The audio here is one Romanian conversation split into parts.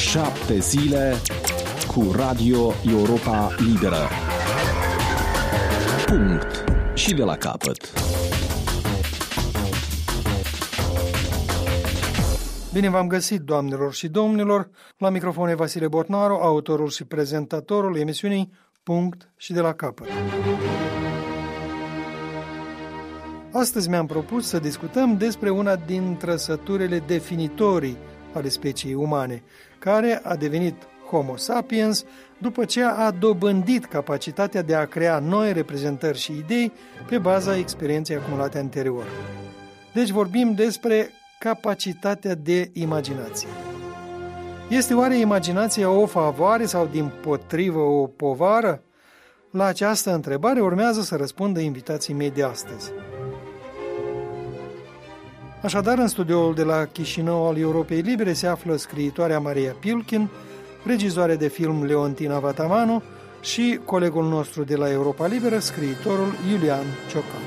7 zile cu Radio Europa Liberă. Punct. Și de la capăt. Bine v-am găsit, doamnelor și domnilor. La microfon e Vasile Bornaru, autorul și prezentatorul emisiunii Punct și de la capăt. Astăzi mi-am propus să discutăm despre una din trăsăturile definitorii ale speciei umane, care a devenit Homo sapiens după ce a dobândit capacitatea de a crea noi reprezentări și idei pe baza experienței acumulate anterior. Deci vorbim despre capacitatea de imaginație. Este oare imaginația o favoare sau dimpotrivă o povară? La această întrebare urmează să răspundă invitații mei de astăzi. Așadar, în studioul de la Chișinău al Europei Libere se află scriitoarea Maria Pilkin, regizoare de film Leontina Vatamanu și colegul nostru de la Europa Liberă, scriitorul Iulian Ciocan.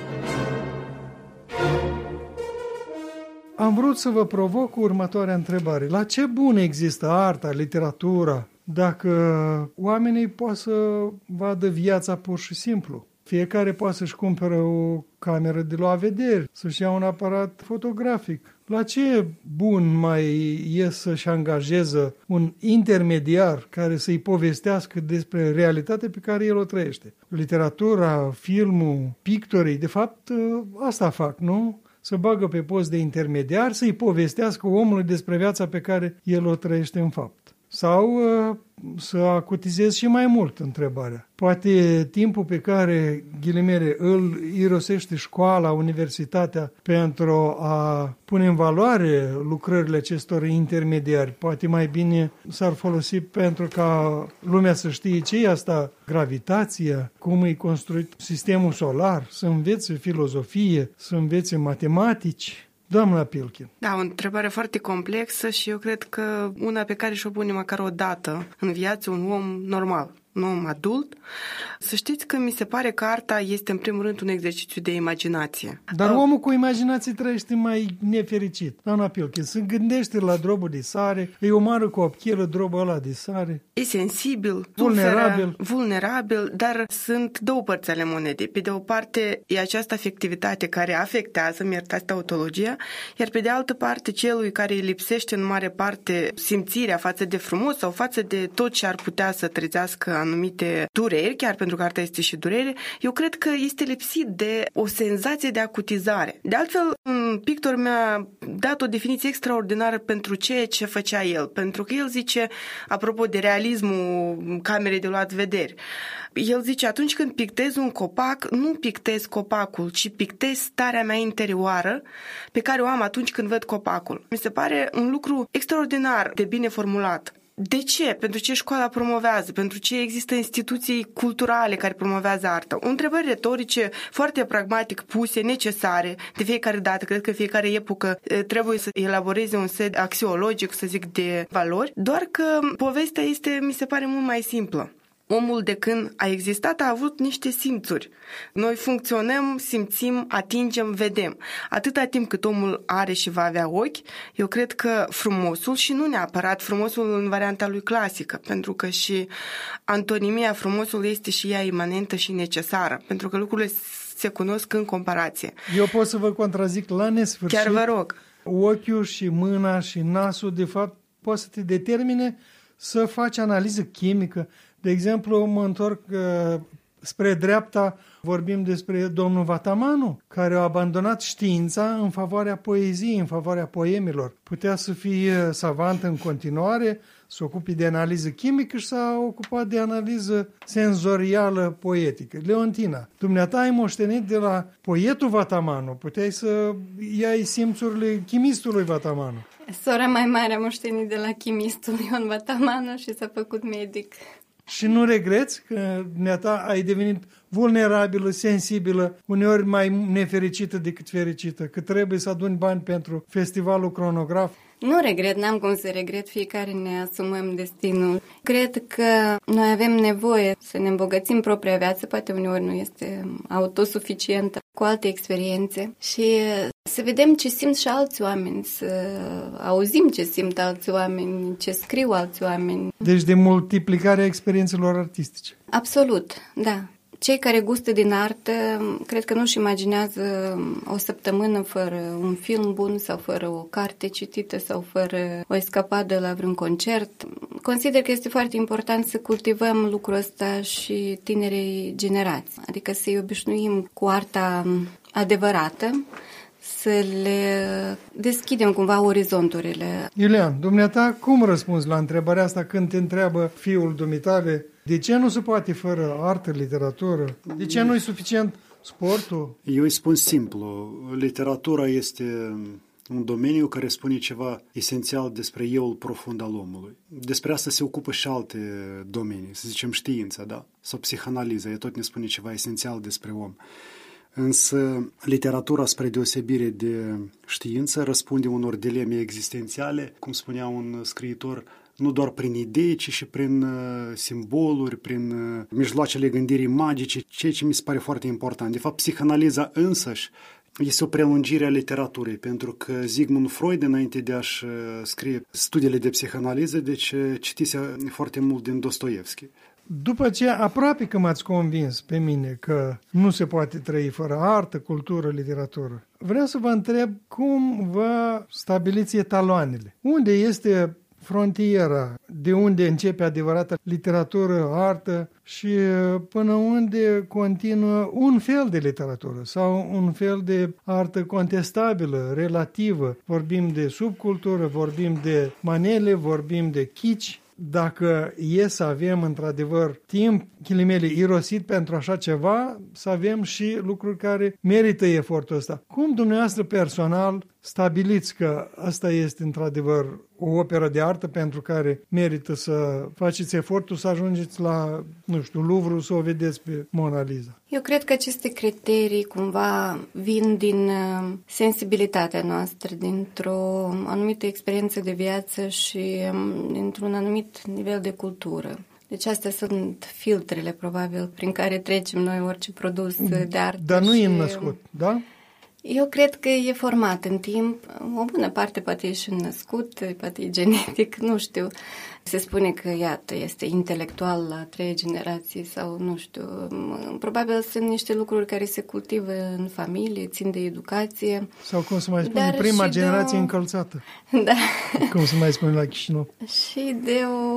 Am vrut să vă provoc cu următoarea întrebare. La ce bun există arta, literatura, dacă oamenii pot să vadă viața pur și simplu? Fiecare poate să-și cumpără o cameră de la vedere, să-și ia un aparat fotografic. La ce bun mai e să-și angajeze un intermediar care să-i povestească despre realitatea pe care el o trăiește? Literatura, filmul, pictorii, de fapt, asta fac, nu? Să bagă pe post de intermediar, să-i povestească omului despre viața pe care el o trăiește în fapt. Sau să acutizez și mai mult întrebarea. Poate timpul pe care, ghilimele, îl irosește școala, universitatea pentru a pune în valoare lucrările acestor intermediari, poate mai bine s-ar folosi pentru ca lumea să știe ce e asta gravitația, cum e construit sistemul solar, să învețe filozofie, să învețe matematici. Doamna Pilkin. Da, o întrebare foarte complexă și eu cred că una pe care și-o pune măcar o dată în viață un om normal, un om adult. Să știți că mi se pare că arta este în primul rând un exercițiu de imaginație. Dar omul cu imaginație trăiește mai nefericit. Doamna Pilkin, se gândește la drobul de sare, îi omoară cu o pchelă drobul ăla de sare. E sensibil, vulnerabil, dar sunt două părți ale monedei. Pe de o parte e această afectivitate care afectează, mi-iertați tautologia, iar pe de altă parte celui care îi lipsește în mare parte simțirea față de frumos sau față de tot ce ar putea să trezească anumite dureri, chiar pentru că arta este și durere, eu cred că este lipsit de o senzație de acutizare. De altfel, un pictor mi-a dat o definiție extraordinară pentru ceea ce făcea el, pentru că el zice, apropo de realismul camerei de luat vederi, el zice, atunci când pictez un copac, nu pictez copacul, ci pictez starea mea interioară pe care o am atunci când văd copacul. Mi se pare un lucru extraordinar de bine formulat. De ce? Pentru ce școala promovează? Pentru ce există instituții culturale care promovează arta? Întrebări retorice, foarte pragmatic puse, necesare de fiecare dată. Cred că fiecare epocă trebuie să elaboreze un set axiologic, să zic, de valori. Doar că povestea este, mi se pare, mult mai simplă. Omul de când a existat a avut niște simțuri. Noi funcționăm, simțim, atingem, vedem. Atâta timp cât omul are și va avea ochi, eu cred că frumosul, și nu neapărat frumosul în varianta lui clasică, pentru că și antonimia frumosului este și ea imanentă și necesară, pentru că lucrurile se cunosc în comparație. Eu pot să vă contrazic la nesfârșit. Chiar vă rog. Ochiul și mâna și nasul, de fapt, poate să te determine să faci analiză chimică. De exemplu, mă întorc spre dreapta, vorbim despre domnul Vatamanu, care a abandonat știința în favoarea poeziei, în favoarea poemilor. Putea să fie savant în continuare, să ocupe de analiză chimică și s-a ocupat de analiză senzorială poetică. Leontina, dumneata ai moștenit de la poetul Vatamanu, puteai să iai simțurile chimistului Vatamanu. Sora mai mare a moștenit de la chimistul Ion Vatamanu și s-a făcut medic. Și nu regreți că dumneata ai devenit vulnerabilă, sensibilă, uneori mai nefericită decât fericită, că trebuie să aduni bani pentru festivalul Cronograf? Nu regret, n-am cum să regret, fiecare ne asumăm destinul. Cred că noi avem nevoie să ne îmbogățim propria viață, poate uneori nu este autosuficientă. cu alte experiențe și să vedem ce simt și alți oameni, să auzim ce simt alți oameni, ce scriu alți oameni. Deci de multiplicarea experiențelor artistice. Absolut, da. Cei care gustă din artă, cred că nu-și imaginează o săptămână fără un film bun sau fără o carte citită sau fără o escapadă la vreun concert. Consider că este foarte important să cultivăm lucrul ăsta și tinerei generații, adică să-i obișnuim cu arta adevărată, să le deschidem cumva orizonturile. Iulian, dumneata, cum răspunzi la întrebarea asta când te întreabă fiul dumitale de ce nu se poate fără artă, literatură? De ce nu e suficient sportul? Eu îi spun simplu, literatura este un domeniu care spune ceva esențial despre euul profund al omului. Despre asta se ocupă și alte domenii, să zicem știința, da? Sau psihanaliza, ea tot ne spune ceva esențial despre om. Însă literatura, spre deosebire de știință, răspunde unor dileme existențiale, cum spunea un scriitor, nu doar prin idei, ci și prin simboluri, prin mijloacele gândirii magice, ceea ce mi se pare foarte important. De fapt, psihanaliza însăși este o prelungire a literaturii, pentru că Sigmund Freud, înainte de a-și scrie studiile de psihanaliză, deci citise foarte mult din Dostoevski. După ce aproape că m-ați convins pe mine că nu se poate trăi fără artă, cultură, literatură, vreau să vă întreb cum vă stabiliți etaloanele. Unde este frontiera, de unde începe adevărata literatură, artă și până unde continuă un fel de literatură sau un fel de artă contestabilă, relativă. Vorbim de subcultură, vorbim de manele, vorbim de kitsch. Dacă e să avem într-adevăr timp, ghilimele, irosit pentru așa ceva, să avem și lucruri care merită efortul ăsta. Cum dumneavoastră personal stabiliți că asta este într-adevăr o operă de artă pentru care merită să faceți efortul să ajungeți la, nu știu, Louvre, să o vedeți pe Mona Lisa? Eu cred că aceste criterii cumva vin din sensibilitatea noastră, dintr-o anumită experiență de viață și dintr-un anumit nivel de cultură. Deci astea sunt filtrele, probabil, prin care trecem noi orice produs de artă. Dar nu e născut, da? Eu cred că e format în timp. O bună parte poate e și născut, poate e genetic, nu știu. Se spune că, iată, este intelectual la 3 generații sau, nu știu, probabil sunt niște lucruri care se cultivă în familie, țin de educație. Sau, cum se mai spune, prima generație încălțată. Da. Cum se mai spune la Chișinău. Și de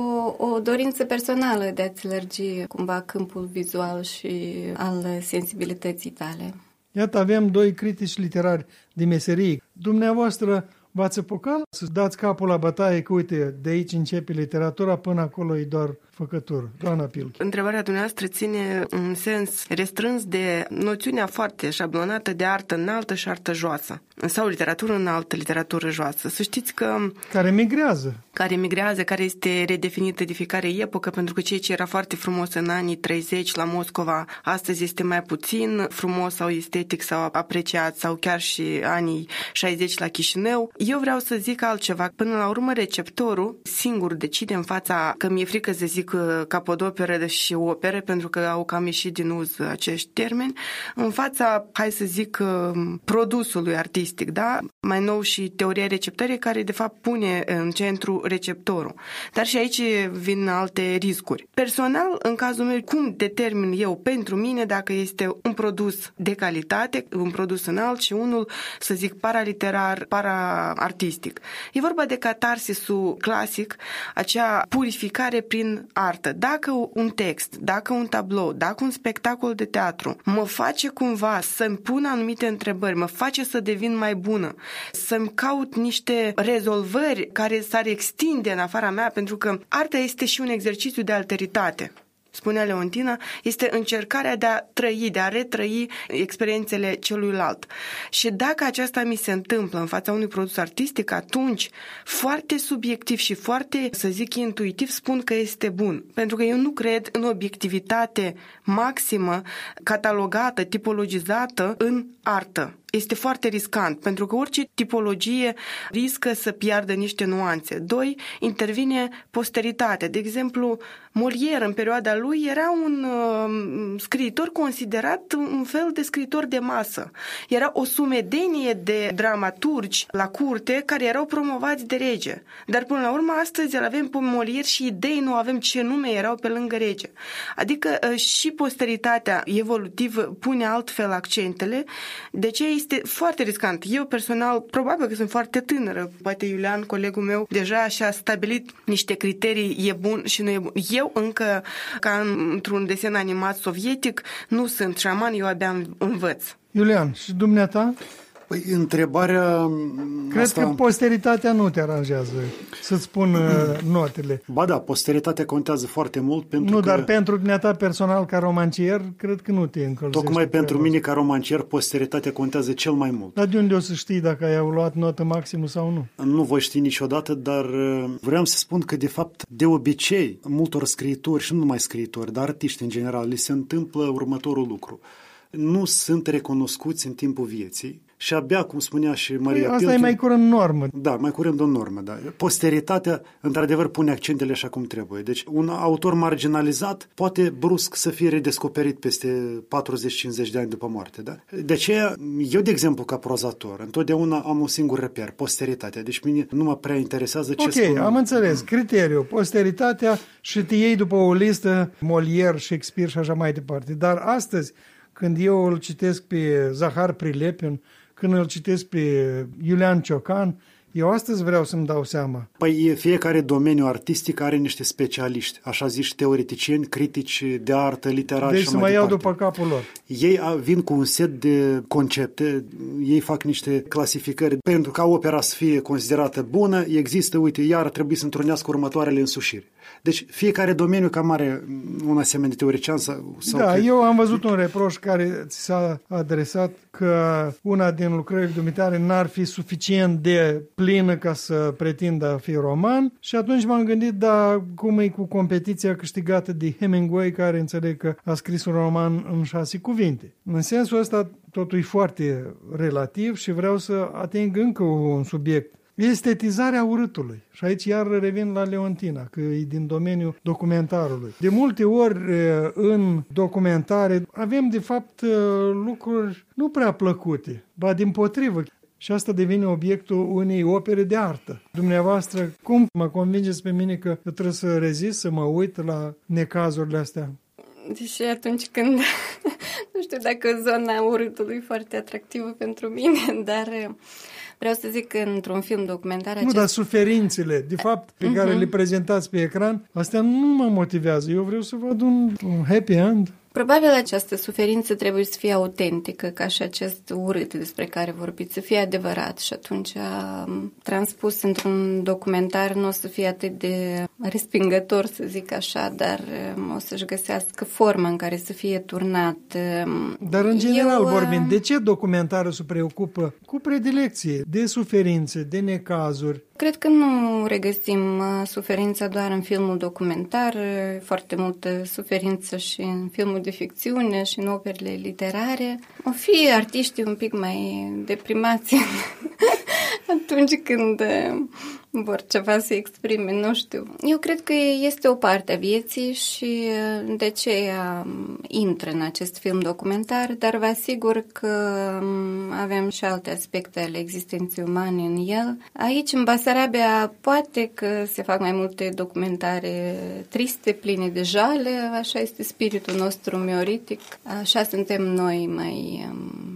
o dorință personală de a-ți lărgi cumva câmpul vizual și al sensibilității tale. Iată, avem 2 critici literari de meserie. Dumneavoastră v-ați apucat să dați capul la bătaie că, uite, de aici începe literatura, până acolo e doar făcătură. Doamna Pilchi. Întrebarea dumneavoastră ține în sens restrâns de noțiunea foarte șablonată de artă înaltă și artă joasă. Sau literatură înaltă, literatură joasă. Să știți că... Care migrează, care este redefinită de fiecare epocă, pentru că ceea ce era foarte frumos în anii 30 la Moscova, astăzi este mai puțin frumos sau estetic sau apreciat, sau chiar și anii 60 la Chișinău. Eu vreau să zic altceva. Până la urmă, receptorul singur decide în fața, că mi-e frică să zic capodoperă și opere, pentru că au cam ieșit din uz acești termeni, în fața, hai să zic, produsului artistic, da? Mai nou și teoria receptării, care de fapt pune în centru receptorul. Dar și aici vin alte riscuri. Personal, în cazul meu, cum determin eu pentru mine dacă este un produs de calitate, un produs înalt și unul, să zic, paraliterar, para-artistic. E vorba de catarsisul clasic, acea purificare prin artă. Dacă un text, dacă un tablou, dacă un spectacol de teatru mă face cumva să-mi pun anumite întrebări, mă face să devin mai bună, să-mi caut niște rezolvări care s-ar extinde în afara mea, pentru că arta este și un exercițiu de alteritate. Spunea Leontina, este încercarea de a trăi, de a retrăi experiențele celuilalt. Și dacă aceasta mi se întâmplă în fața unui produs artistic, atunci, foarte subiectiv și foarte, să zic, intuitiv, spun că este bun. Pentru că eu nu cred în obiectivitate maximă, catalogată, tipologizată în artă. este foarte riscant, pentru că orice tipologie riscă să piardă niște nuanțe. 2. Intervine posteritatea. De exemplu, Molière, în perioada lui, era un scriitor considerat un fel de scriitor de masă. Era o sumedenie de dramaturgi la curte care erau promovați de rege. Dar până la urmă, astăzi îl avem pe Molière și idei nu avem ce nume erau pe lângă rege. Adică și posteritatea evolutivă pune altfel accentele, de ce este foarte riscant. Eu personal, probabil că sunt foarte tânără, poate Iulian, colegul meu, deja și-a stabilit niște criterii, e bun și nu e bun. Eu încă, ca într-un desen animat sovietic, nu sunt șaman, eu abia învăț. Iulian, și dumneata? Păi, întrebarea Cred asta... că posteritatea nu te aranjează să-ți spun notele. Ba da, posteritatea contează foarte mult pentru nu, că... dar pentru dumneata personal ca romancier, cred că nu te încălzește. Tocmai pentru mine ca romancier, posteritatea contează cel mai mult. Dar de unde o să știi dacă ai luat notă maximă sau nu? Nu voi ști niciodată, dar vreau să spun că, de fapt, de obicei, multor scriitori și nu numai scriitori, dar artiști în general, li se întâmplă următorul lucru. Nu sunt recunoscuți în timpul vieții și abia, cum spunea și Maria Pilkin... Asta e mai curând normă. Da, mai curând o normă, da. Posteritatea, într-adevăr, pune accentele așa cum trebuie. Deci, un autor marginalizat poate brusc să fie redescoperit peste 40-50 de ani după moarte, da? De aceea, eu, de exemplu, ca prozator, întotdeauna am un singur reper, posteritatea. Deci, mine nu mă prea interesează ce spun. Ok, am înțeles. Criteriul, posteritatea și te iei după o listă Molière, Shakespeare și așa mai departe. Dar astăzi, când eu îl citesc pe Zahar Prilepin, când îl citesc pe Iulian Ciocan, eu astăzi vreau să-mi dau seama. Păi fiecare domeniu artistic are niște specialiști, așa zici, teoreticieni, critici de artă, literari deci și mai departe. Deci să mă iau după capul lor. Ei vin cu un set de concepte, ei fac niște clasificări. Pentru ca opera să fie considerată bună, există, uite, iar trebuie să întrunească următoarele însușiri. Deci fiecare domeniu cam are un asemenea teorician sau da, că... eu am văzut un reproș care ți s-a adresat că una din lucrările dumitare n-ar fi suficient de plină ca să pretindă a fi roman și atunci m-am gândit, da, cum e cu competiția câștigată de Hemingway, care înțeleg că a scris un roman în 6 cuvinte. În sensul ăsta totul e foarte relativ și vreau să ating încă un subiect. Estetizarea urâtului. Și aici iar revin la Leontina, că e din domeniul documentarului. De multe ori în documentare avem de fapt lucruri nu prea plăcute, ba dimpotrivă. Și asta devine obiectul unei opere de artă. Dumneavoastră, cum mă convingeți pe mine că trebuie să rezist, să mă uit la necazurile astea? Deși atunci când, nu știu dacă zona urâtului e foarte atractivă pentru mine, dar vreau să zic că într-un film documentar... Nu, dar suferințele, de fapt, pe care le prezentați pe ecran, astea nu mă motivează. Eu vreau să văd un happy end. Probabil această suferință trebuie să fie autentică, ca și acest urât despre care vorbiți, să fie adevărat și atunci transpus într-un documentar nu o să fie atât de respingător, să zic așa, dar o să-și găsească forma în care să fie turnat. Dar în general vorbind, de ce documentarul se preocupă cu predilecție de suferințe, de necazuri? Cred că nu regăsim suferința doar în filmul documentar, foarte multă suferință și în filmul de ficțiune și în operele literare. O fi artiștii un pic mai deprimați atunci când vor ceva să exprime, nu știu. Eu cred că este o parte a vieții și de aceea intră în acest film documentar, dar vă asigur că avem și alte aspecte ale existenței umane în el. Aici, în Basarabia, poate că se fac mai multe documentare triste, pline de jale, așa este spiritul nostru meoritic, așa suntem noi mai...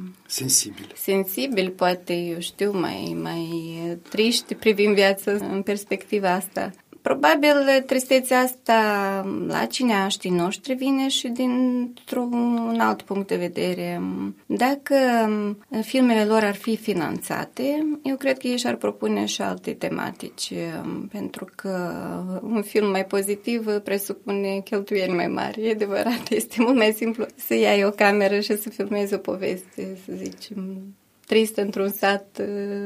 Sensibili, poate, eu știu, mai triști privind viața în perspectiva asta. Probabil tristețea asta la cineaștii noștri vine și dintr-un alt punct de vedere. Dacă filmele lor ar fi finanțate, eu cred că ei și-ar propune și alte tematici, pentru că un film mai pozitiv presupune cheltuieli mai mari. E adevărat, este mult mai simplu să iei o cameră și să filmezi o poveste, să zicem, trist într-un sat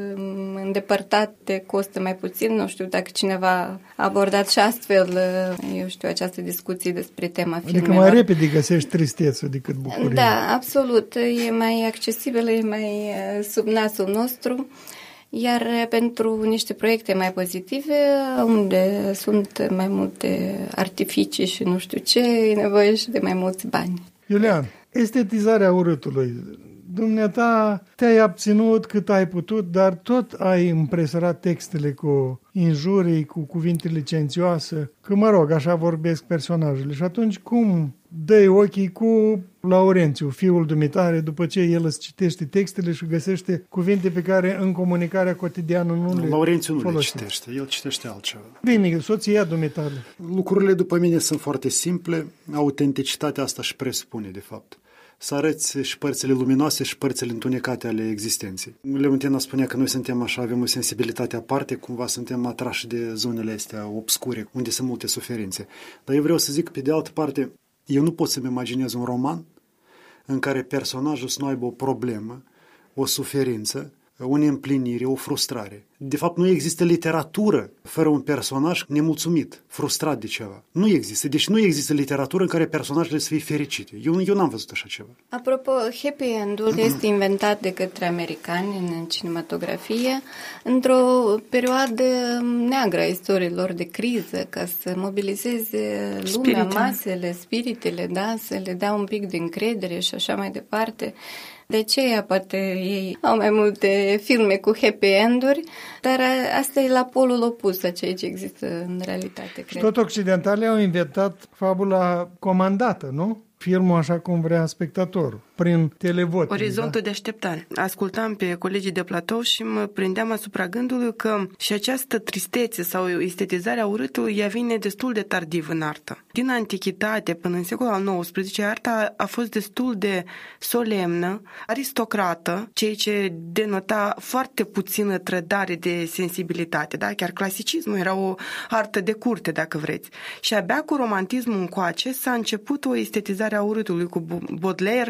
îndepărtat, te costă mai puțin. Nu știu dacă cineva a abordat și astfel, eu știu, această discuție despre tema filmelor. Adică mai repede găsești tristețe decât bucurie. Da, absolut. E mai accesibilă, e mai sub nasul nostru. Iar pentru niște proiecte mai pozitive, unde sunt mai multe artificii și nu știu ce, e nevoie și de mai mulți bani. Iulian, estetizarea urâtului. Dumneata te-ai abținut cât ai putut, dar tot ai impresorat textele cu injurii, cu cuvinte licențioase, că mă rog, așa vorbesc personajele. Și atunci cum dai ochii cu Laurențiu, fiul dumitare, după ce el îți citește textele și găsește cuvinte pe care în comunicarea cotidiană nu le Laurențiu nu folosim. le citește, el citește altceva. Bine, soția dumitare. Lucrurile după mine sunt foarte simple, autenticitatea asta își presupune, de fapt. Să arăți și părțile luminoase și părțile întunecate ale existenței. Leontina spunea că noi suntem așa, avem o sensibilitate aparte, cumva suntem atrași de zonele astea obscure, unde sunt multe suferințe. Dar eu vreau să zic, pe de altă parte, eu nu pot să-mi imaginez un roman în care personajul să nu aibă o problemă, o suferință, o neîmplinire, o frustrare. De fapt, nu există literatură fără un personaj nemulțumit, frustrat de ceva. Nu există. Deci nu există literatură în care personajele să fie fericite. Eu n-am văzut așa ceva. Apropo, happy end-ul este inventat de către americani în cinematografie într-o perioadă neagră a istoriilor de criză, ca să mobilizeze lumea, masele, spiritele, da, să le dea un pic de încredere și așa mai departe. De aceea poate ei au mai multe filme cu happy end-uri, dar asta e la polul opus a ceea ce există în realitate, cred. Și tot occidentalii au inventat fabula comandată, nu? Filmul așa cum vrea spectatorul, prin televot. Orizontul de așteptare. Ascultam pe colegii de platou și mă prindeam asupra gândului că și această tristețe sau estetizarea urâtului ea vine destul de tardiv în artă. Din antichitate până în secolul al XIX, arta a fost destul de solemnă, aristocrată, ceea ce denota foarte puțină trădare de sensibilitate. Da? Chiar clasicismul era o artă de curte, dacă vreți. Și abia cu romantismul încoace s-a început o estetizare a urâtului cu Baudelaire,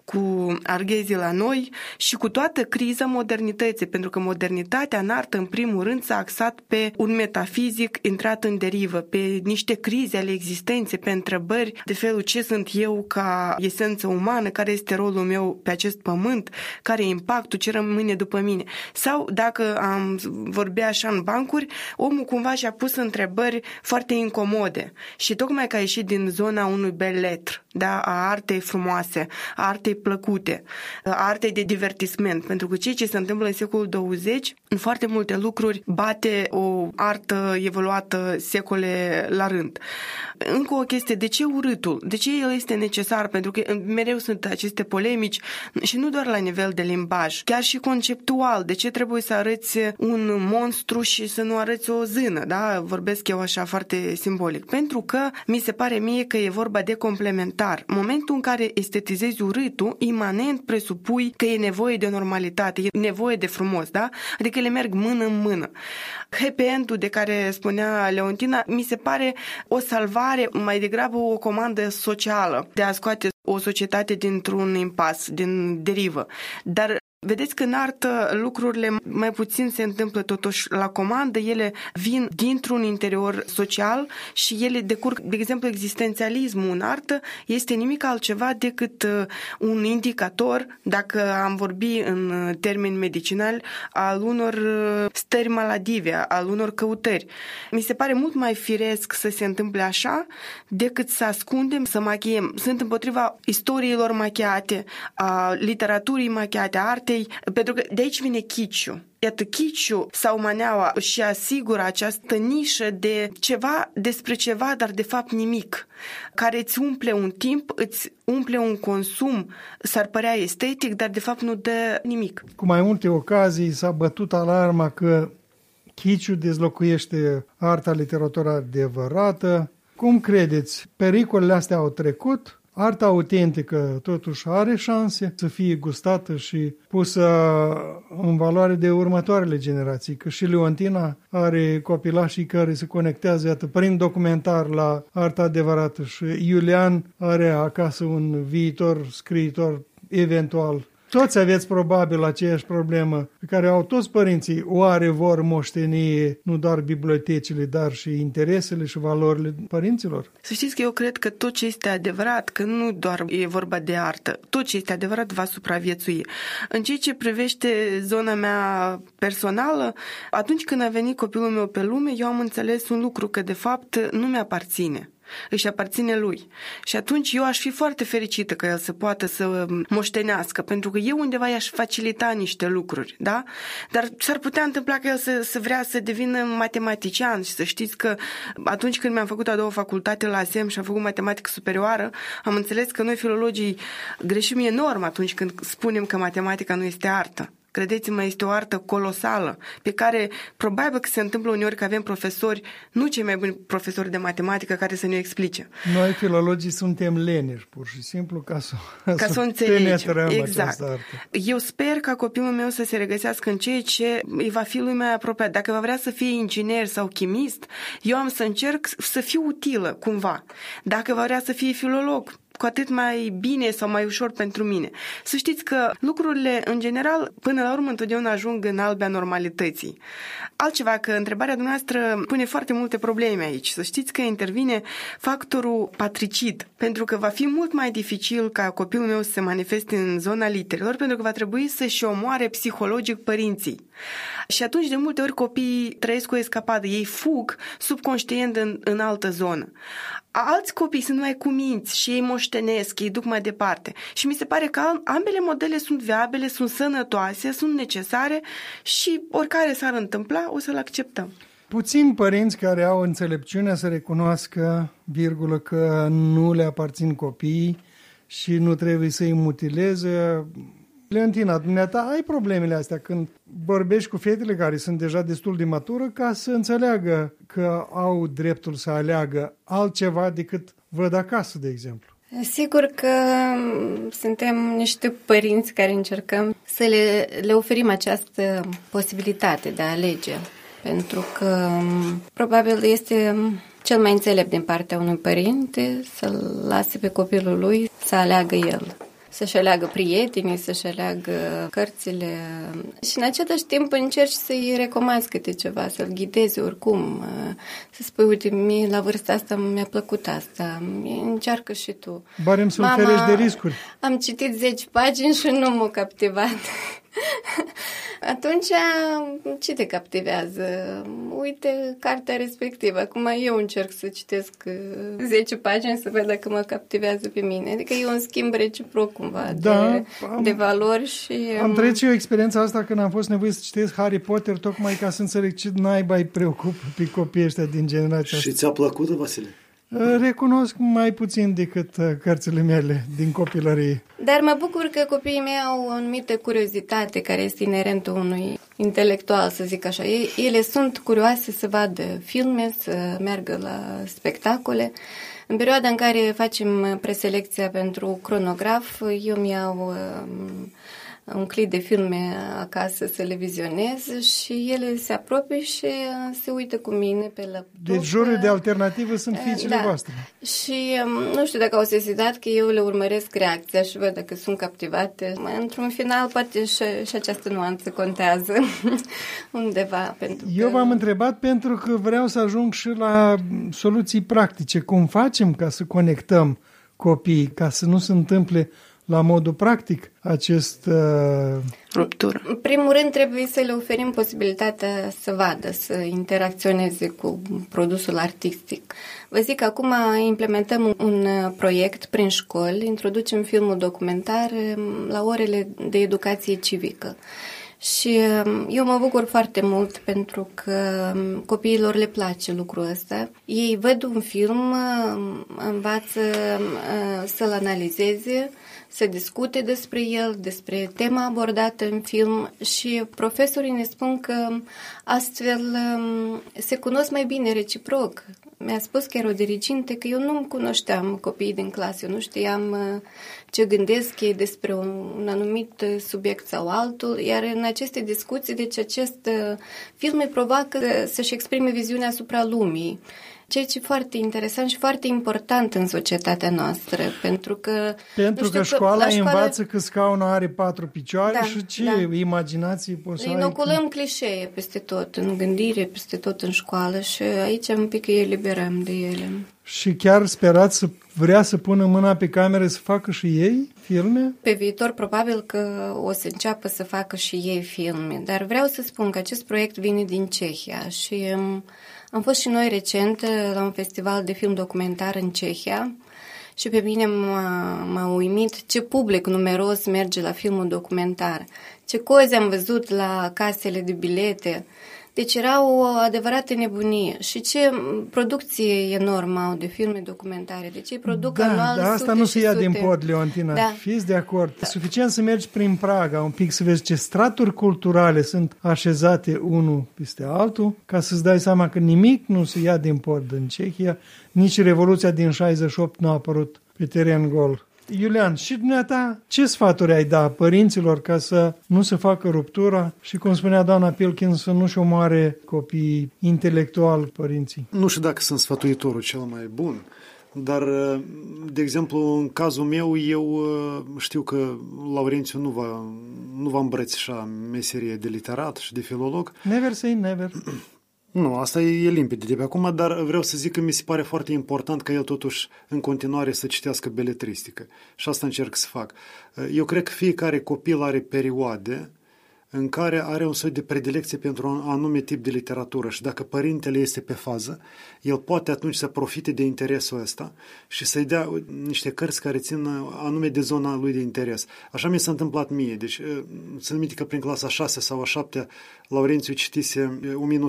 cu Arghezi la noi și cu toată criza modernității, pentru că modernitatea în artă, în primul rând, s-a axat pe un metafizic intrat în derivă, pe niște crize ale existenței, pe întrebări de felul ce sunt eu ca esență umană, care este rolul meu pe acest pământ, care e impactul, ce rămâne după mine. Sau, dacă am vorbea așa în bancuri, omul cumva și-a pus întrebări foarte incomode și tocmai că a ieșit din zona unui bel-letr, da, a artei frumoase, a artei plăcute, a artei de divertisment, pentru că ceea ce se întâmplă în secolul 20, în foarte multe lucruri, bate o artă evoluată secole la rând. Încă o chestie, de ce urâtul? De ce el este necesar? Pentru că mereu sunt aceste polemici și nu doar la nivel de limbaj, chiar și conceptual. De ce trebuie să arăți un monstru și să nu arăți o zână? Da? Vorbesc eu așa foarte simbolic. Pentru că mi se pare mie că e vorba de complementar. Momentul în care estetizezi urâtul, imanent presupui că e nevoie de normalitate, e nevoie de frumos, da? Adică ele merg mână în mână. Happy end-ul de care spunea Leontina mi se pare o salvare, mai degrabă o comandă socială de a scoate o societate dintr-un impas, din derivă. Dar vedeți că în artă lucrurile mai puțin se întâmplă totuși la comandă, ele vin dintr-un interior social și ele decurg, de exemplu, existențialismul în artă este nimic altceva decât un indicator, dacă am vorbi în termeni medicinali, al unor stări maladive, al unor căutări. Mi se pare mult mai firesc să se întâmple așa decât să ascundem, să machiem. Sunt împotriva istoriilor machiate, a literaturii machiate, a artei, pentru că de aici vine chiciu. Iată, chiciu sau maneaua își asigură această nișă de ceva despre ceva, dar de fapt nimic, care îți umple un timp, îți umple un consum, s-ar părea estetic, dar de fapt nu dă nimic. Cu mai multe ocazii s-a bătut alarma că chiciu dezlocuiește arta, literatura adevărată. Cum credeți? Pericolele astea au trecut? Arta autentică totuși are șanse să fie gustată și pusă în valoare de următoarele generații, că și Leontina are copilașii care se conectează, iată, prin documentar la arta adevărată și Iulian are acasă un viitor scriitor eventual Toți aveți probabil aceeași problemă pe care au toți părinții. Oare vor moșteni nu doar bibliotecile, dar și interesele și valorile părinților? Să știți că eu cred că tot ce este adevărat, că nu doar e vorba de artă, tot ce este adevărat va supraviețui. În ceea ce privește zona mea personală, atunci când a venit copilul meu pe lume, eu am înțeles un lucru, că de fapt nu mi-aparține. Își aparține lui. Și atunci eu aș fi foarte fericită că el să poată să moștenească, pentru că eu undeva i-aș facilita niște lucruri, da? Dar s-ar putea întâmpla că el să vrea să devină matematician și să știți că atunci când mi-am făcut a doua facultate la ASEM și am făcut matematică superioară, am înțeles că noi filologii greșim enorm atunci când spunem că matematica nu este artă. Credeți-mă, este o artă colosală, pe care probabil că se întâmplă uneori că avem profesori, nu cei mai buni profesori de matematică, care să ne explice. Noi, filologii, suntem leneși, pur și simplu, ca să înțelegem. Exact. Artă. Eu sper ca copilul meu să se regăsească în ceea ce îi va fi lui mai apropiat. Dacă va vrea să fie inginer sau chimist, eu am să încerc să fiu utilă, cumva. Dacă va vrea să fie filolog, cu atât mai bine sau mai ușor pentru mine. Să știți că lucrurile, în general, până la urmă, întotdeauna ajung în albea normalității. Altceva, că întrebarea dumneavoastră pune foarte multe probleme aici. Să știți că intervine factorul patricid, pentru că va fi mult mai dificil ca copilul meu să se manifeste în zona literelor, pentru că va trebui să-și omoare psihologic părinții. Și atunci, de multe ori, copiii trăiesc o escapadă. Ei fug subconștient în altă zonă. Alți copii sunt mai cuminți și ei moștenesc, ei duc mai departe. Și mi se pare că ambele modele sunt viabile, sunt sănătoase, sunt necesare și oricare s-ar întâmpla, o să-l acceptăm. Puțini părinți care au înțelepciunea să recunoască, virgulă, că nu le aparțin copiii și nu trebuie să-i mutileze. Leontina, dumneata, ai problemele astea când vorbești cu fetele care sunt deja destul de matură ca să înțeleagă că au dreptul să aleagă altceva decât văd acasă, de exemplu? Sigur că suntem niște părinți care încercăm să le oferim această posibilitate de a alege, pentru că probabil este cel mai înțelept din partea unui părinte să-l lase pe copilul lui să aleagă el. Să-și aleagă prietenii, să-și aleagă cărțile și în același timp încerci să-i recomanzi câte ceva, să-l ghidezi oricum, să spui, uite, mie la vârsta asta mi-a plăcut asta, încearcă și tu. Barem să-l ferești de riscuri. Am citit 10 pagini și nu m-a captivat. Atunci, ce te captivează? Uite cartea respectivă. Acum eu încerc să citesc 10 pagini să văd dacă mă captivează pe mine. Adică e un schimb reciproc cumva de valori și... Am trăit și eu experiența asta când am fost nevoit să citesc Harry Potter tocmai ca să înțeleg ce naiba îi preocupă pe copiii ăștia din generația asta. Și ți-a plăcut, Vasile? Recunosc mai puțin decât cărțile mele din copilărie. Dar mă bucur că copiii mei au o anumită curiozitate care este inerentă unui intelectual, să zic așa. Ele sunt curioase să vadă filme, să meargă la spectacole. În perioada în care facem preselecția pentru cronograf, eu mi-au un clip de filme acasă să le vizionez și ele se apropie și se uită cu mine pe laptop. Deci jurul de alternativă sunt fiicele voastre. Și nu știu dacă au sesizat că eu le urmăresc reacția și văd dacă sunt captivate. Într-un final, poate și această nuanță contează undeva. Eu v-am întrebat pentru că vreau să ajung și la soluții practice. Cum facem ca să conectăm copiii, ca să nu se întâmple la modul practic acest ruptură. În primul rând trebuie să le oferim posibilitatea să vadă, să interacționeze cu produsul artistic. Vă zic că acum implementăm un proiect prin școli, introducem filmul documentar la orele de educație civică. Și eu mă bucur foarte mult pentru că copiilor le place lucrul ăsta. Ei văd un film, învață să-l analizeze, să discute despre el, despre tema abordată în film și profesorii ne spun că astfel se cunosc mai bine reciproc. Mi-a spus chiar o diriginte că eu nu cunoșteam copiii din clasă, eu nu știam ce gândesc ei despre un anumit subiect sau altul, iar în aceste discuții, deci acest film îi provoacă să-și exprime viziunea asupra lumii. Ceea ce e foarte interesant și foarte important în societatea noastră, pentru că școala învață că scaunul are 4 picioare și ce imaginații poți să ai. Inoculăm clișee peste tot, în gândire, peste tot în școală și aici un pic îi eliberăm de ele. Și chiar sperați să vrea să pună mâna pe cameră să facă și ei filme? Pe viitor probabil că o să înceapă să facă și ei filme, dar vreau să spun că acest proiect vine din Cehia și am fost și noi recent la un festival de film documentar în Cehia și pe mine m-a uimit ce public numeros merge la filmul documentar, ce cozi am văzut la casele de bilete. Deci era o adevărată nebunie. Și ce producție enormă au de filme documentare. Deci ei produc anual dar asta nu se ia din pod, Leontina. Da. Fiți de acord. E suficient să mergi prin Praga un pic să vezi ce straturi culturale sunt așezate unul peste altul, ca să-ți dai seama că nimic nu se ia din pod în Cehia, nici Revoluția din 68 nu a apărut pe teren gol. Iulian, și dumneata, ce sfaturi ai da părinților ca să nu se facă ruptura și, cum spunea doamna Pilkin, să nu-și omoare copiii intelectual părinții? Nu știu dacă sunt sfătuitorul cel mai bun, dar, de exemplu, în cazul meu, eu știu că Laurențiu nu va îmbrățișa meserie de literat și de filolog. Never say never. Nu, asta e limpede de pe acum, dar vreau să zic că mi se pare foarte important ca el totuși în continuare să citească beletristică. Și asta încerc să fac. Eu cred că fiecare copil are perioade în care are un soi de predilecție pentru un anume tip de literatură și dacă părintele este pe fază, el poate atunci să profite de interesul ăsta și să-i dea niște cărți care țin anume de zona lui de interes. Așa mi s-a întâmplat mie. Deci, țin minte că prin clasa 6 sau a 7 Laurențiu citise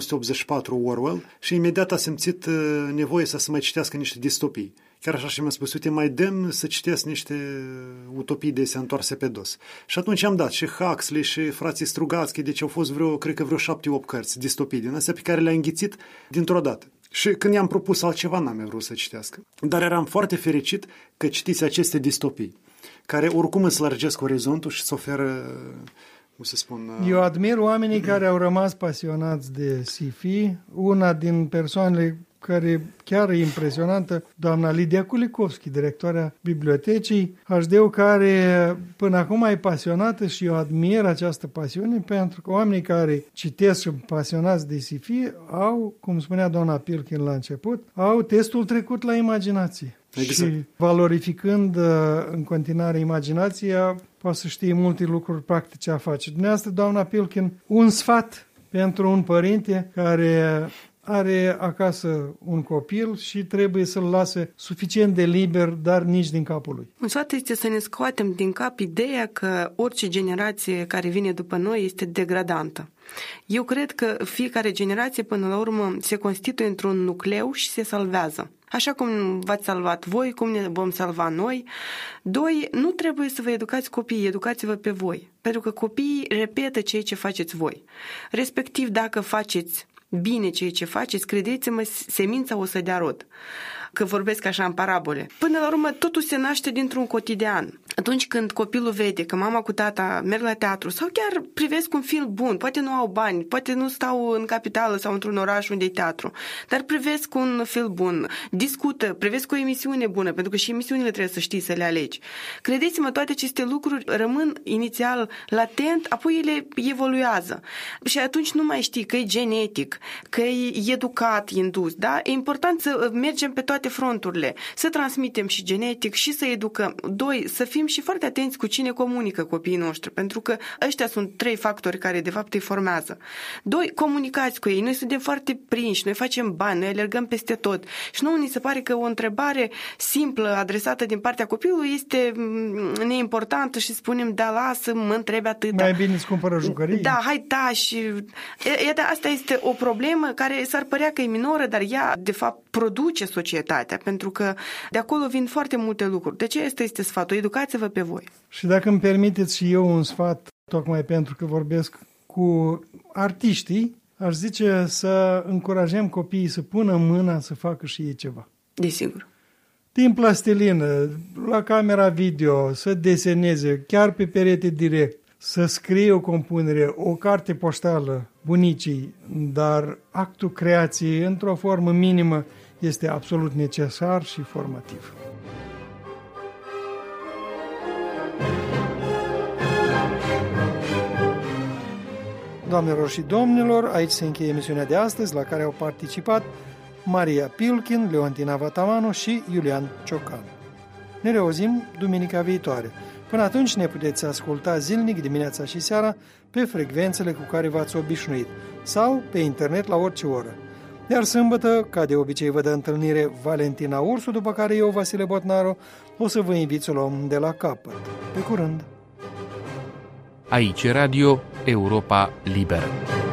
1984 Orwell și imediat a simțit nevoie să se mai citească niște distopii. Chiar așa și mi-a spus, uite, mai dăm să citesc niște utopii de se întoarse pe dos. Și atunci am dat și Huxley și frații Strugatsky, deci au fost cred că vreo 7-8 cărți, distopii din astea pe care le-a înghițit dintr-o dată. Și când i-am propus altceva, n-am mai vrut să citească. Dar eram foarte fericit că citiți aceste distopii, care oricum îți lărgesc orizontul și îți oferă, cum să spun... Eu admir oamenii care au rămas pasionați de sci-fi. Una din persoanele care chiar e impresionantă, doamna Lidia Kulikovski, directoarea bibliotecii HD-ul, care până acum e pasionată și eu admir această pasiune pentru că oamenii care citesc și pasionați de sci-fi au, cum spunea doamna Pilkin la început, au testul trecut la imaginație. Exact. Și valorificând în continuare imaginația, poate să știe multe lucruri practice a face. Dumneavoastră, doamna Pilkin, un sfat pentru un părinte care are acasă un copil și trebuie să-l lase suficient de liber, dar nici din capul lui. Un sfat este să ne scoatem din cap ideea că orice generație care vine după noi este degradantă. Eu cred că fiecare generație până la urmă se constituie într-un nucleu și se salvează. Așa cum v-ați salvat voi, cum ne vom salva noi. 2. Nu trebuie să vă educați copiii, educați-vă pe voi. Pentru că copiii repetă ceea ce faceți voi. Respectiv, dacă faceți bine ceea ce faceți, credeți-mă, semința o să dea rod. Că vorbesc așa în parabole. Până la urmă, totul se naște dintr-un cotidian. Atunci când copilul vede că mama cu tata merg la teatru sau chiar privesc un film bun, poate nu au bani, poate nu stau în capitală sau într-un oraș unde e teatru, dar privesc un film bun, discută, privesc o emisiune bună, pentru că și emisiunile trebuie să știi să le alegi. Credeți-mă, toate aceste lucruri rămân inițial latent, apoi ele evoluează. Și atunci nu mai știi că e genetic, că e educat, indus, da? E important să mergem pe toate fronturile, să transmitem și genetic și să educăm. 2. Să fim și foarte atenți cu cine comunică copiii noștri, pentru că ăștia sunt 3 factori care de fapt îi formează. 2. Comunicați cu ei. Noi suntem foarte prinși, noi facem bani, noi alergăm peste tot și nouă ni se pare că o întrebare simplă adresată din partea copilului este neimportantă și spunem, da, lasă, mă întrebi atâta. Mai bine îți cumpără jucării. Da, hai, da, și asta este o problemă care s-ar părea că e minoră, dar ea de fapt produce societatea, pentru că de acolo vin foarte multe lucruri. De ce este sfatul? Educați-vă pe voi. Și dacă îmi permiteți și eu un sfat, tocmai pentru că vorbesc cu artiștii, aș zice să încurajăm copiii să pună mâna să facă și ei ceva. Desigur. Din plastilină, la camera video, să deseneze, chiar pe perete direct, să scrie o compunere, o carte poștală bunicii, dar actul creației într-o formă minimă este absolut necesar și formativ. Doamnelor și domnilor, aici se încheie emisiunea de astăzi, la care au participat Maria Pilkin, Leontina Vatamanu și Iulian Ciocan. Ne reauzim duminica viitoare. Până atunci ne puteți asculta zilnic dimineața și seara pe frecvențele cu care v-ați obișnuit sau pe internet la orice oră. Iar sâmbătă, ca de obicei, vă dă întâlnire Valentina Ursu, după care eu, Vasile Botnaru, o să vă invit să luăm de la capăt. Pe curând! Aici Radio Europa Liberă.